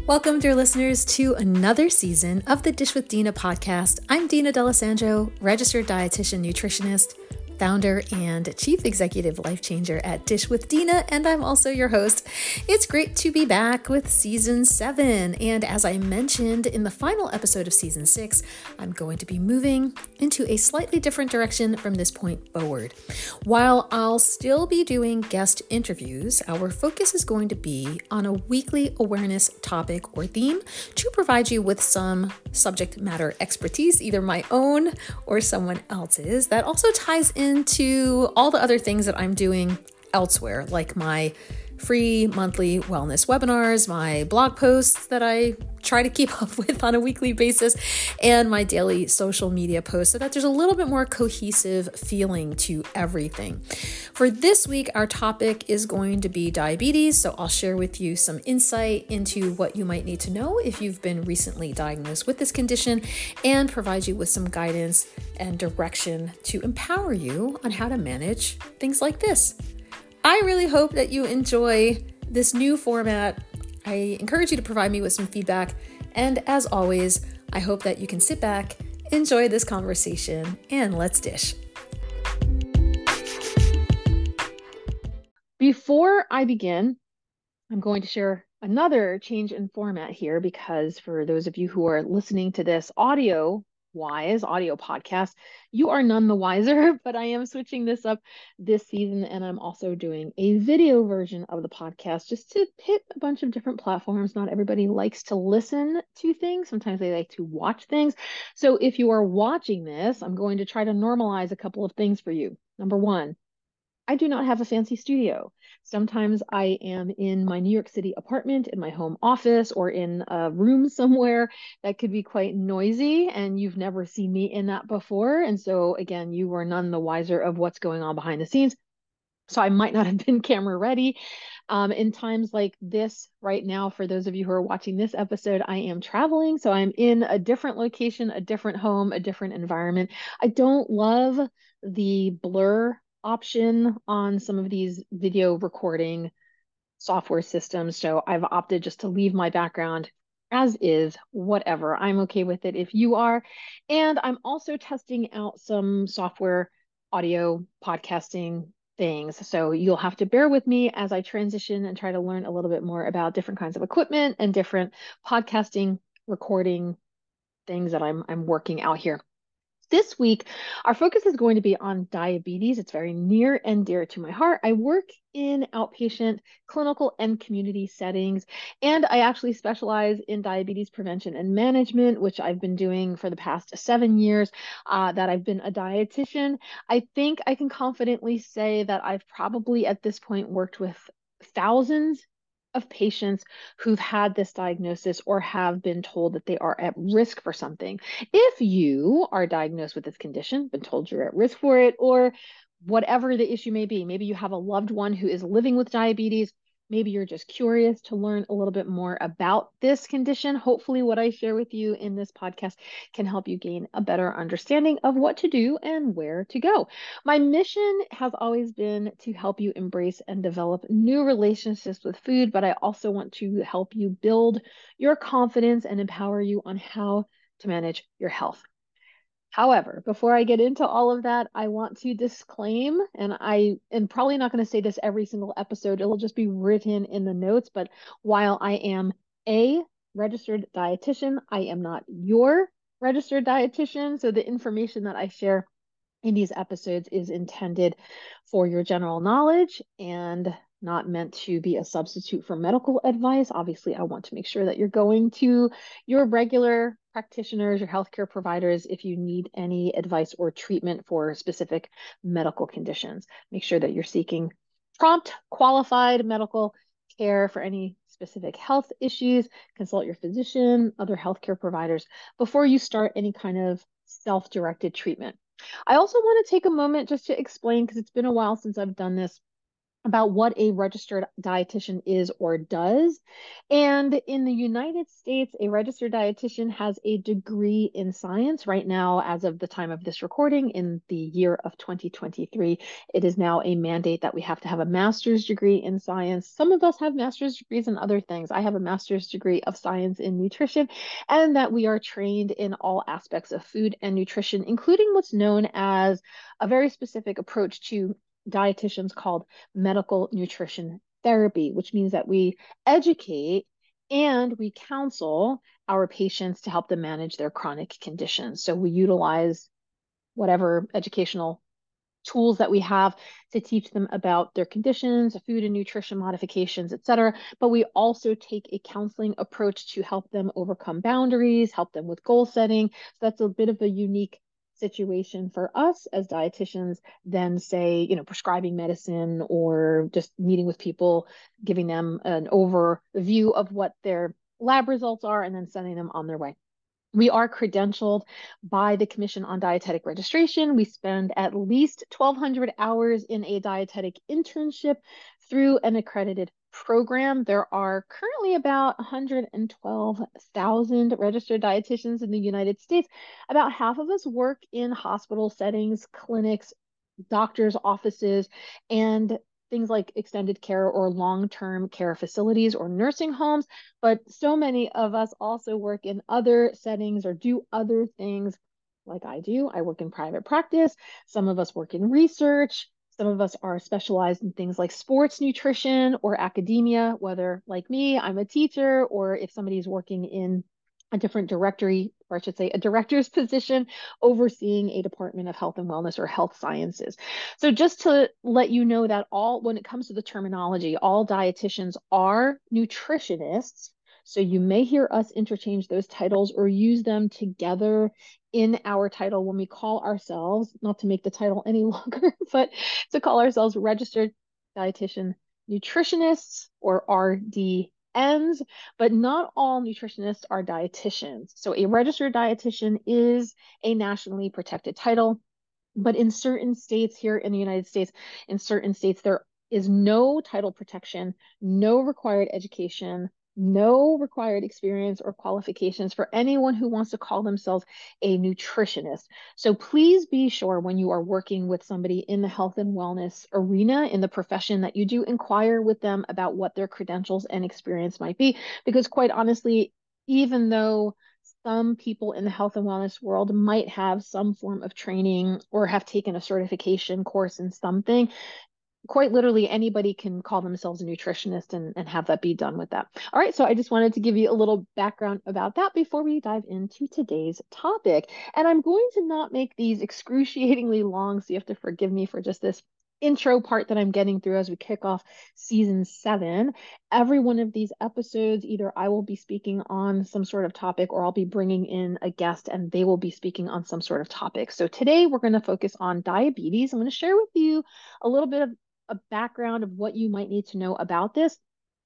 Welcome, dear listeners, to another season of the Dish with Dina podcast. I'm Dina D'Alessandro, registered dietitian nutritionist, founder and chief executive life changer at Dish with Dina, and I'm also your host. It's great to be back with season 7. And as I mentioned in the final episode of season 6, I'm going to be moving into a slightly different direction from this point forward. While I'll still be doing guest interviews, our focus is going to be on a weekly awareness topic or theme to provide you with some subject matter expertise, either my own or someone else's, that also ties into all the other things that I'm doing elsewhere, like my free monthly wellness webinars, my blog posts that I try to keep up with on a weekly basis, and my daily social media posts, so that there's a little bit more cohesive feeling to everything. For this week, our topic is going to be diabetes, so I'll share with you some insight into what you might need to know if you've been recently diagnosed with this condition, and provide you with some guidance and direction to empower you on how to manage things like this. I really hope that you enjoy this new format. I encourage you to provide me with some feedback. And as always, I hope that you can sit back, enjoy this conversation, and let's dish. Before I begin, I'm going to share another change in format here, because for those of you who are listening to this audio podcast, you are none the wiser, but I am switching this up this season, and I'm also doing a video version of the podcast just to hit a bunch of different platforms. Not everybody likes to listen to things. Sometimes they like to watch things. So if you are watching this, I'm going to try to normalize a couple of things for you. Number one, I do not have a fancy studio. Sometimes I am in my New York City apartment, in my home office, or in a room somewhere that could be quite noisy, and you've never seen me in that before. And so again, you are none the wiser of what's going on behind the scenes. So I might not have been camera ready. In times like this right now, for those of you who are watching this episode, I am traveling. So I'm in a different location, a different home, a different environment. I don't love the blur option on some of these video recording software systems. So I've opted just to leave my background as is, whatever. I'm okay with it if you are. And I'm also testing out some software audio podcasting things. So you'll have to bear with me as I transition and try to learn a little bit more about different kinds of equipment and different podcasting recording things that I'm working out here. This week, our focus is going to be on diabetes. It's very near and dear to my heart. I work in outpatient clinical and community settings, and I actually specialize in diabetes prevention and management, which I've been doing for the past 7 years that I've been a dietitian. I think I can confidently say that I've probably at this point worked with thousands of patients who've had this diagnosis or have been told that they are at risk for something. If you are diagnosed with this condition, been told you're at risk for it, or whatever the issue may be, maybe you have a loved one who is living with diabetes, maybe you're just curious to learn a little bit more about this condition. Hopefully what I share with you in this podcast can help you gain a better understanding of what to do and where to go. My mission has always been to help you embrace and develop new relationships with food, but I also want to help you build your confidence and empower you on how to manage your health. However, before I get into all of that, I want to disclaim, and I am probably not going to say this every single episode, it'll just be written in the notes, but while I am a registered dietitian, I am not your registered dietitian. So the information that I share in these episodes is intended for your general knowledge and not meant to be a substitute for medical advice. Obviously, I want to make sure that you're going to your regular practitioners, your healthcare providers, if you need any advice or treatment for specific medical conditions. Make sure that you're seeking prompt, qualified medical care for any specific health issues. Consult your physician, other healthcare providers before you start any kind of self-directed treatment. I also want to take a moment just to explain, because it's been a while since I've done this, about what a registered dietitian is or does. And in the United States, a registered dietitian has a degree in science. Right now, as of the time of this recording, in the year of 2023, it is now a mandate that we have to have a master's degree in science. Some of us have master's degrees in other things. I have a master's degree of science in nutrition, and that we are trained in all aspects of food and nutrition, including what's known as a very specific approach to dietitians called medical nutrition therapy, which means that we educate and we counsel our patients to help them manage their chronic conditions. So we utilize whatever educational tools that we have to teach them about their conditions, food and nutrition modifications, et cetera. But we also take a counseling approach to help them overcome boundaries, help them with goal setting. So that's a bit of a unique situation for us as dietitians than, say, prescribing medicine or just meeting with people, giving them an overview of what their lab results are and then sending them on their way. We are credentialed by the Commission on Dietetic Registration. We spend at least 1,200 hours in a dietetic internship through an accredited program. There are currently about 112,000 registered dietitians in the United States. About half of us work in hospital settings, clinics, doctors' offices, and things like extended care or long-term care facilities or nursing homes. But so many of us also work in other settings or do other things like I do. I work in private practice. Some of us work in research. Some of us are specialized in things like sports nutrition or academia, whether like me, I'm a teacher, or if somebody's working in a different directory, or I should say a director's position overseeing a department of health and wellness or health sciences. So just to let you know that when it comes to the terminology, all dietitians are nutritionists. So you may hear us interchange those titles or use them together in our title when we call ourselves, not to make the title any longer, but to call ourselves registered dietitian nutritionists or RDNs. But not all nutritionists are dietitians. So a registered dietitian is a nationally protected title. But in certain states here in the United States, in certain states, there is no title protection, no required education, no required experience or qualifications for anyone who wants to call themselves a nutritionist. So please be sure when you are working with somebody in the health and wellness arena, in the profession, that you do inquire with them about what their credentials and experience might be. Because quite honestly, even though some people in the health and wellness world might have some form of training or have taken a certification course in something, quite literally anybody can call themselves a nutritionist and have that be done with that. All right, so I just wanted to give you a little background about that before we dive into today's topic. And I'm going to not make these excruciatingly long, so you have to forgive me for just this intro part that I'm getting through as we kick off season 7. Every one of these episodes, either I will be speaking on some sort of topic or I'll be bringing in a guest and they will be speaking on some sort of topic. So today we're going to focus on diabetes. I'm going to share with you a little bit of a background of what you might need to know about this.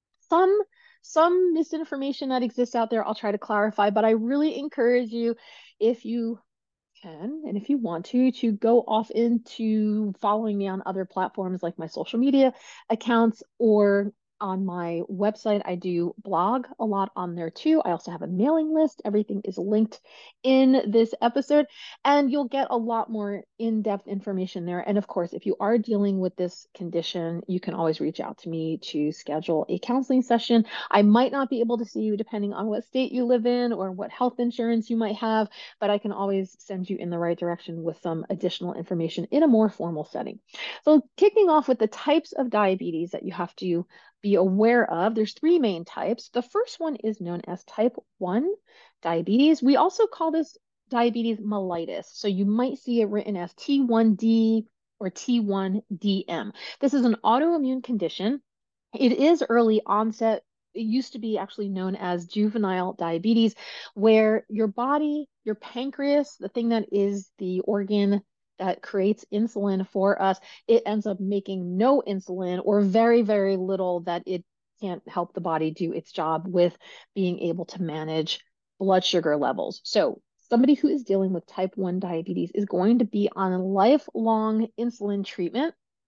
Some misinformation that exists out there, I'll try to clarify, but I really encourage you, if you can and if you want to go off into following me on other platforms like my social media accounts or on my website. I do blog a lot on there too. I also have a mailing list. Everything is linked in this episode, and you'll get a lot more in-depth information there. And of course, if you are dealing with this condition, you can always reach out to me to schedule a counseling session. I might not be able to see you depending on what state you live in or what health insurance you might have, but I can always send you in the right direction with some additional information in a more formal setting. So kicking off with the types of diabetes that you have to be aware of, there's 3 main types. The first one is known as type 1 diabetes. We also call this diabetes mellitus. So you might see it written as T1D or T1DM. This is an autoimmune condition. It is early onset. It used to be actually known as juvenile diabetes, where your body, your pancreas, the thing that is the organ that creates insulin for us, it ends up making no insulin or very, very little, that it can't help the body do its job with being able to manage blood sugar levels. So somebody who is dealing with type 1 diabetes is going to be on a lifelong insulin treatment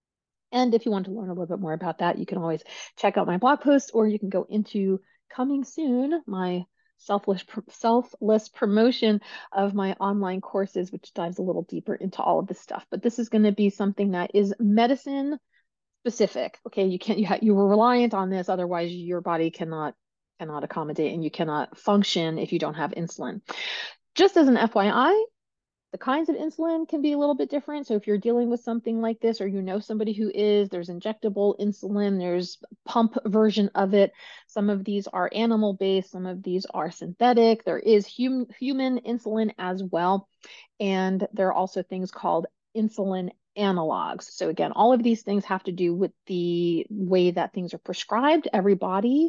And if you want to learn a little bit more about that, you can always check out my blog post, or you can go into coming soon, my selfless promotion of my online courses, which dives a little deeper into all of this stuff. But this is going to be something that is medicine specific. Okay, you were reliant on this, otherwise your body cannot accommodate, and you cannot function if you don't have insulin. Just as an FYI, the kinds of insulin can be a little bit different. So if you're dealing with something like this, or you know somebody who is, there's injectable insulin, there's pump version of it. Some of these are animal based, some of these are synthetic. There is human insulin as well. And there are also things called insulin analogs. So again, all of these things have to do with the way that things are prescribed. Everybody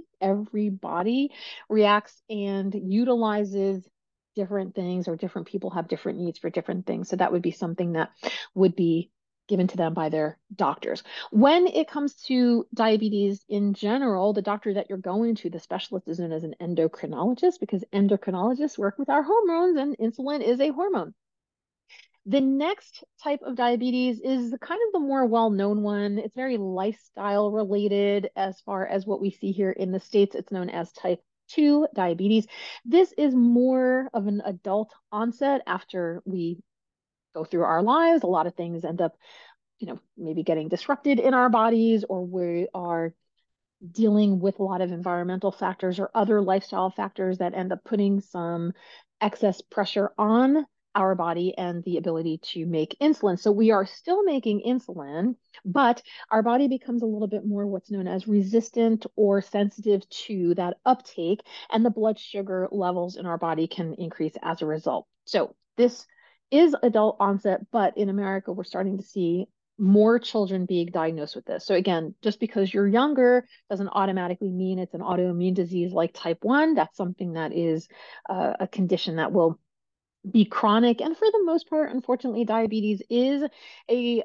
reacts and utilizes different things, or different people have different needs for different things. So that would be something that would be given to them by their doctors. When it comes to diabetes in general, the doctor that you're going to, the specialist, is known as an endocrinologist, because endocrinologists work with our hormones, and insulin is a hormone. The next type of diabetes is kind of the more well-known one. It's very lifestyle related as far as what we see here in the States. It's known as type 2 diabetes. This is more of an adult onset after we go through our lives. A lot of things end up, maybe getting disrupted in our bodies, or we are dealing with a lot of environmental factors or other lifestyle factors that end up putting some excess pressure on our body and the ability to make insulin. So we are still making insulin, but our body becomes a little bit more what's known as resistant or sensitive to that uptake, and the blood sugar levels in our body can increase as a result. So this is adult onset, but in America, we're starting to see more children being diagnosed with this. So again, just because you're younger doesn't automatically mean it's an autoimmune disease like type 1. That's something that is a condition that will be chronic. And for the most part, unfortunately, diabetes is a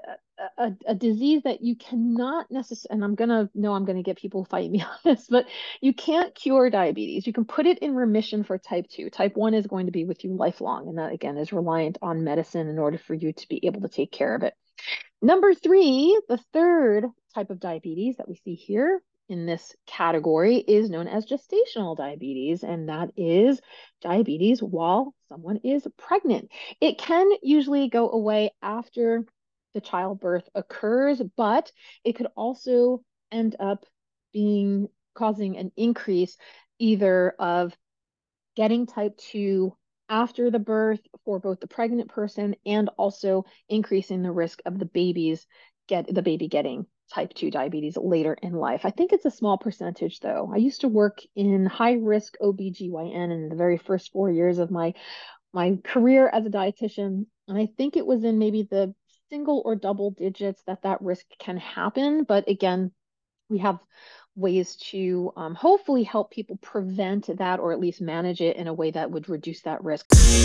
a disease that you cannot necessarily, and I'm gonna get people fighting me on this, but you can't cure diabetes. You can put it in remission for type 2. Type 1 is going to be with you lifelong, and that again is reliant on medicine in order for you to be able to take care of it. Number 3, the third type of diabetes that we see here in this category is known as gestational diabetes, and that is diabetes while someone is pregnant. It can usually go away after the childbirth occurs, but it could also end up causing an increase either of getting type 2 after the birth for both the pregnant person, and also increasing the risk of the baby getting type 2 diabetes later in life. I think it's a small percentage though. I used to work in high risk OBGYN in the very first 4 years of my career as a dietitian, and I think it was in maybe the single or double digits that risk can happen. But again, we have ways to hopefully help people prevent that, or at least manage it in a way that would reduce that risk.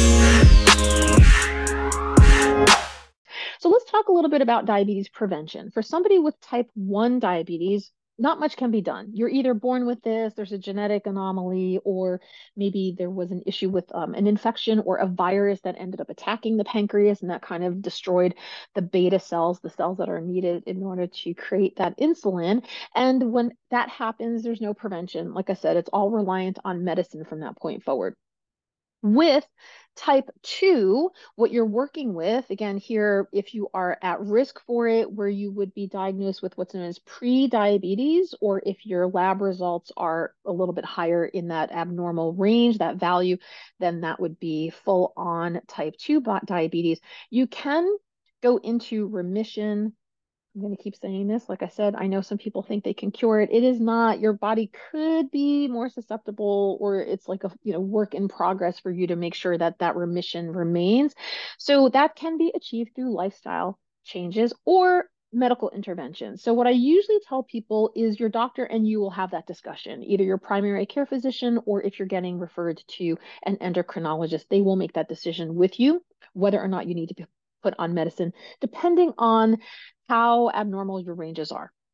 So let's talk a little bit about diabetes prevention. For somebody with type 1 diabetes, not much can be done. You're either born with this, there's a genetic anomaly, or maybe there was an issue with an infection or a virus that ended up attacking the pancreas, and that kind of destroyed the beta cells, the cells that are needed in order to create that insulin. And when that happens, there's no prevention. Like I said, it's all reliant on medicine from that point forward. With type 2, what you're working with, again, here, if you are at risk for it, where you would be diagnosed with what's known as pre-diabetes, or if your lab results are a little bit higher in that abnormal range, that value, then that would be full on type 2 diabetes. You can go into remission. I'm going to keep saying this. Like I said, I know some people think they can cure it. It is not. Your body could be more susceptible, or it's like a work in progress for you to make sure that that remission remains. So that can be achieved through lifestyle changes or medical intervention. So what I usually tell people is your doctor and you will have that discussion, either your primary care physician, or if you're getting referred to an endocrinologist, they will make that decision with you, whether or not you need to be put on medicine, depending on how abnormal your ranges are.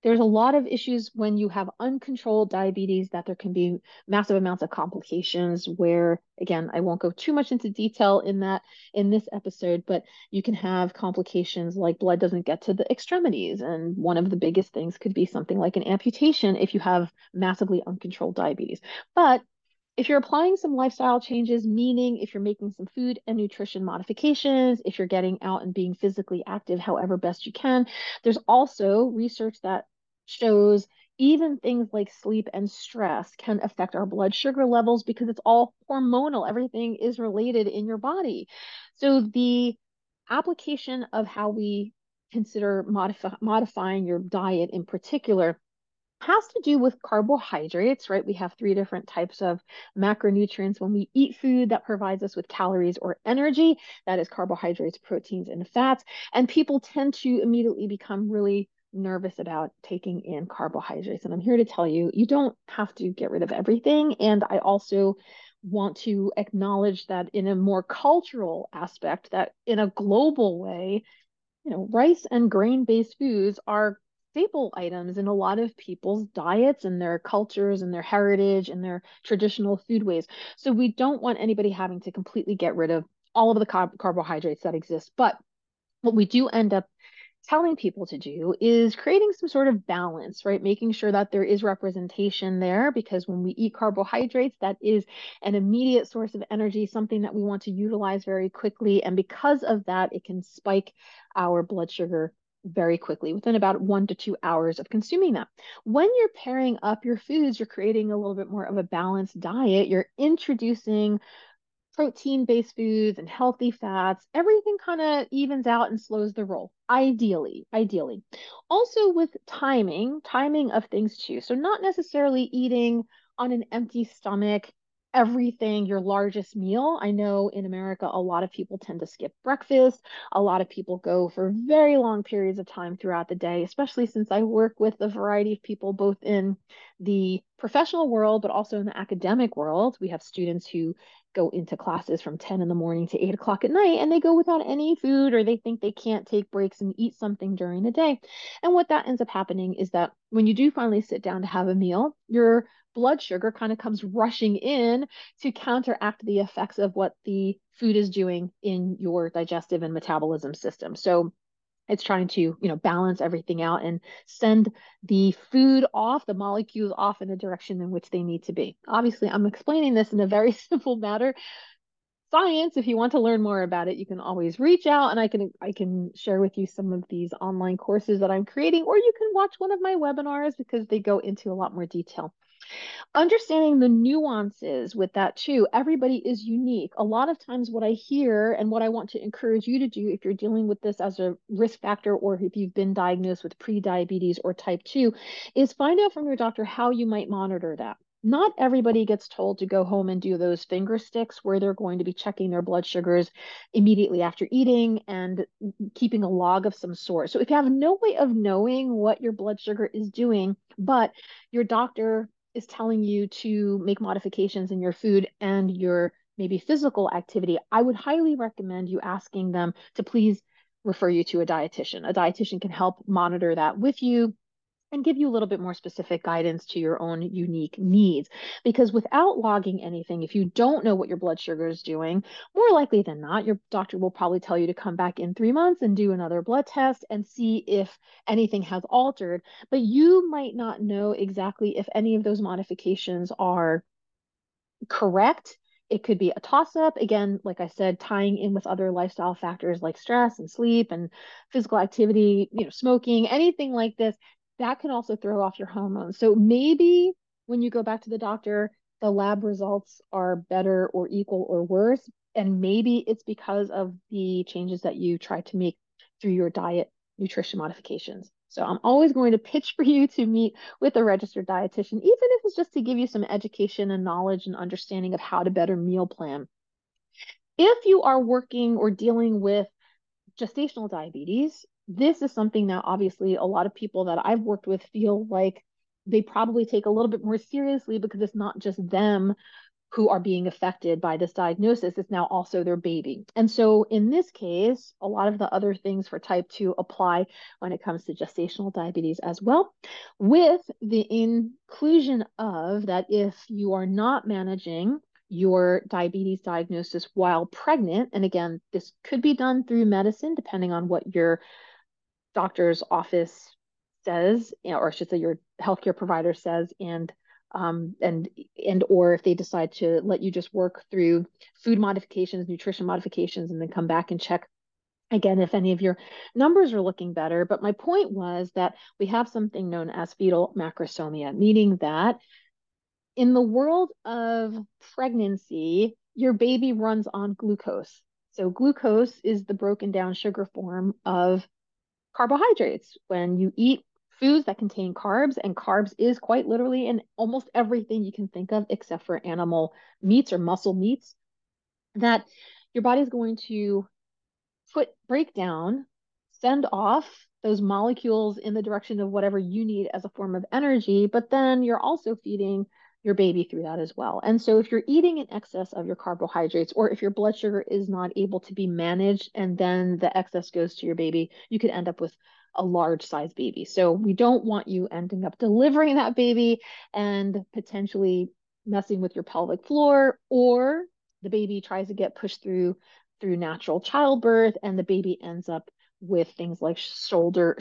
There's a lot of issues when you have uncontrolled diabetes that there can be massive amounts of complications where, again, I won't go too much into detail in that in this episode, but you can have complications like blood doesn't get to the extremities. And one of the biggest things could be something like an amputation if you have massively uncontrolled diabetes. But if you're applying some lifestyle changes, meaning if you're making some food and nutrition modifications, if you're getting out and being physically active however best you can, there's also research that shows even things like sleep and stress can affect our blood sugar levels because it's all hormonal. Everything is related in your body. So the application of how we consider modifying your diet in particular has to do with carbohydrates, right? We have three different types of macronutrients when we eat food that provides us with calories or energy. That is carbohydrates, proteins, and fats. And people tend to immediately become really nervous about taking in carbohydrates. And I'm here to tell you, you don't have to get rid of everything. And I also want to acknowledge that in a more cultural aspect, that in a global way, rice and grain-based foods are staple items in a lot of people's diets and their cultures and their heritage and their traditional food ways. So we don't want anybody having to completely get rid of all of the carbohydrates that exist. But what we do end up telling people to do is creating some sort of balance, right? Making sure that there is representation there because when we eat carbohydrates, that is an immediate source of energy, something that we want to utilize very quickly. And because of that, it can spike our blood sugar very quickly within about 1 to 2 hours of consuming that. When you're pairing up your foods, you're creating a little bit more of a balanced diet. You're introducing protein-based foods and healthy fats, everything kind of evens out and slows the roll. Ideally. Also with timing of things too. So not necessarily eating on an empty stomach everything your largest meal. I know in America a lot of people tend to skip breakfast. A lot of people go for very long periods of time throughout the day, especially since I work with a variety of people both in the professional world but also in the academic world. We have students who go into classes from 10 in the morning to 8 o'clock at night and they go without any food or they think they can't take breaks and eat something during the day. And what that ends up happening is that when you do finally sit down to have a meal, your blood sugar kind of comes rushing in to counteract the effects of what the food is doing in your digestive and metabolism system. So it's trying to, balance everything out and send the food off, the molecules off in a direction in which they need to be. Obviously, I'm explaining this in a very simple matter. Science, if you want to learn more about it, you can always reach out and I can share with you some of these online courses that I'm creating, or you can watch one of my webinars because they go into a lot more detail. Understanding the nuances with that too. Everybody is unique. A lot of times what I hear and what I want to encourage you to do if you're dealing with this as a risk factor or if you've been diagnosed with pre-diabetes or type 2 is find out from your doctor how you might monitor that. Not everybody gets told to go home and do those finger sticks where they're going to be checking their blood sugars immediately after eating and keeping a log of some sort. So if you have no way of knowing what your blood sugar is doing, but your doctor is telling you to make modifications in your food and your maybe physical activity, I would highly recommend you asking them to please refer you to a dietitian. A dietitian can help monitor that with you and give you a little bit more specific guidance to your own unique needs. Because without logging anything, if you don't know what your blood sugar is doing, more likely than not, your doctor will probably tell you to come back in 3 months and do another blood test and see if anything has altered. But you might not know exactly if any of those modifications are correct. It could be a toss up. Again, like I said, tying in with other lifestyle factors like stress and sleep and physical activity, smoking, anything like this, that can also throw off your hormones. So maybe when you go back to the doctor, the lab results are better or equal or worse. And maybe it's because of the changes that you try to make through your diet nutrition modifications. So I'm always going to pitch for you to meet with a registered dietitian, even if it's just to give you some education and knowledge and understanding of how to better meal plan. If you are working or dealing with gestational diabetes, this is something that obviously a lot of people that I've worked with feel like they probably take a little bit more seriously because it's not just them who are being affected by this diagnosis. It's now also their baby. And so in this case, a lot of the other things for type 2 apply when it comes to gestational diabetes as well, with the inclusion of that if you are not managing your diabetes diagnosis while pregnant, and again, this could be done through medicine depending on what your doctor's office says, or I should say your healthcare provider says, and or if they decide to let you just work through food modifications, nutrition modifications, and then come back and check again if any of your numbers are looking better. But my point was that we have something known as fetal macrosomia, meaning that in the world of pregnancy, your baby runs on glucose. So glucose is the broken down sugar form of carbohydrates. When you eat foods that contain carbs, and carbs is quite literally in almost everything you can think of except for animal meats or muscle meats, that your body is going to break down, send off those molecules in the direction of whatever you need as a form of energy, but then you're also feeding your baby through that as well. And so if you're eating in excess of your carbohydrates, or if your blood sugar is not able to be managed and then the excess goes to your baby, you could end up with a large size baby. So we don't want you ending up delivering that baby and potentially messing with your pelvic floor, or the baby tries to get pushed through natural childbirth and the baby ends up with things like shoulder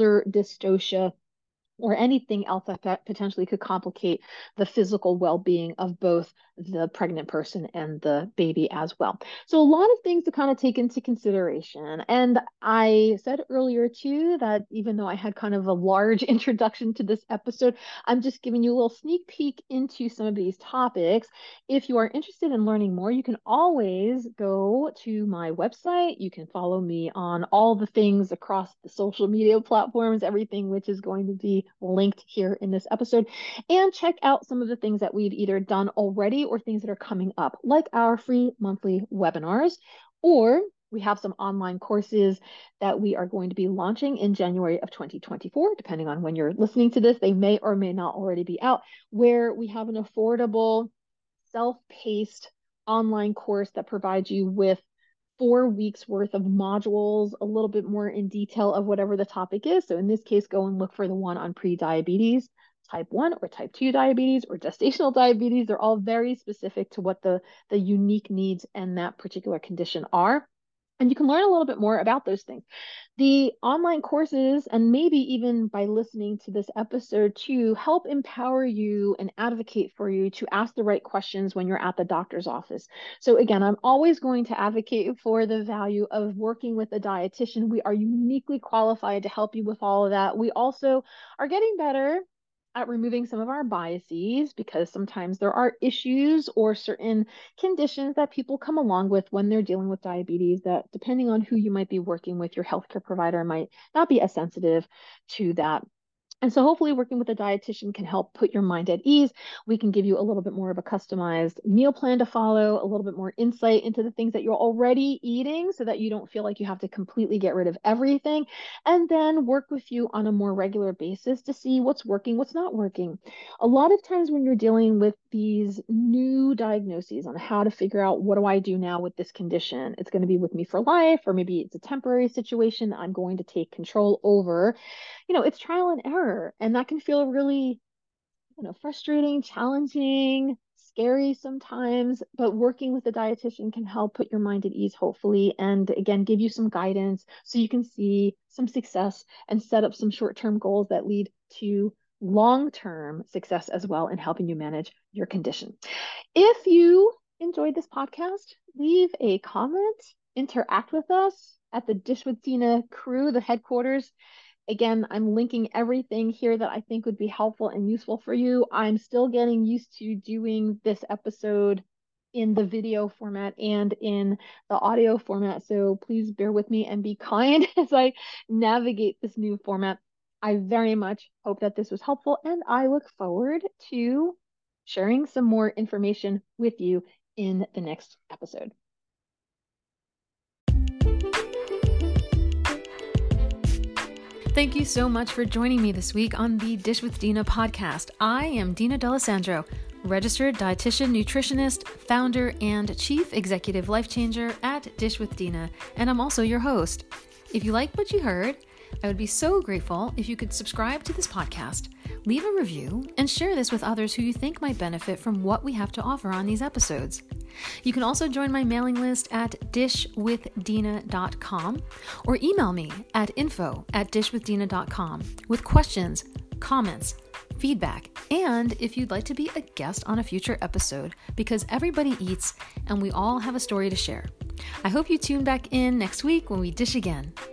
dystocia, or anything else that potentially could complicate the physical well-being of both the pregnant person and the baby as well. So a lot of things to kind of take into consideration. And I said earlier too that even though I had kind of a large introduction to this episode, I'm just giving you a little sneak peek into some of these topics. If you are interested in learning more, you can always go to my website. You can follow me on all the things across the social media platforms, everything which is going to be linked here in this episode, and check out some of the things that we've either done already or things that are coming up, like our free monthly webinars, or we have some online courses that we are going to be launching in January of 2024, depending on when you're listening to this. They may or may not already be out, where we have an affordable, self-paced online course that provides you with 4 weeks worth of modules, a little bit more in detail of whatever the topic is. So in this case, go and look for the one on pre-diabetes, type 1 or type 2 diabetes or gestational diabetes. They're all very specific to what the unique needs and that particular condition are. And you can learn a little bit more about those things. The online courses, and maybe even by listening to this episode too, help empower you and advocate for you to ask the right questions when you're at the doctor's office. So again, I'm always going to advocate for the value of working with a dietitian. We are uniquely qualified to help you with all of that. We also are getting better at removing some of our biases, because sometimes there are issues or certain conditions that people come along with when they're dealing with diabetes that, depending on who you might be working with, your healthcare provider might not be as sensitive to that. And so hopefully working with a dietitian can help put your mind at ease. We can give you a little bit more of a customized meal plan to follow, a little bit more insight into the things that you're already eating so that you don't feel like you have to completely get rid of everything, and then work with you on a more regular basis to see what's working, what's not working. A lot of times when you're dealing with these new diagnoses on how to figure out what do I do now with this condition, it's going to be with me for life, or maybe it's a temporary situation I'm going to take control over. It's trial and error, and that can feel really, frustrating, challenging, scary sometimes, but working with a dietitian can help put your mind at ease, hopefully, and again, give you some guidance so you can see some success and set up some short-term goals that lead to long-term success as well in helping you manage your condition. If you enjoyed this podcast, leave a comment, interact with us at the Dish with Dina crew, the headquarters. Again, I'm linking everything here that I think would be helpful and useful for you. I'm still getting used to doing this episode in the video format and in the audio format, so please bear with me and be kind as I navigate this new format. I very much hope that this was helpful, and I look forward to sharing some more information with you in the next episode. Thank you so much for joining me this week on the Dish with Dina podcast. I am Dina D'Alessandro, registered dietitian, nutritionist, founder, and chief executive life changer at Dish with Dina, and I'm also your host. If you like what you heard, I would be so grateful if you could subscribe to this podcast, leave a review, and share this with others who you think might benefit from what we have to offer on these episodes. You can also join my mailing list at dishwithdina.com or email me at info@dishwithdina.com with questions, comments, feedback, and if you'd like to be a guest on a future episode, because everybody eats and we all have a story to share. I hope you tune back in next week when we dish again.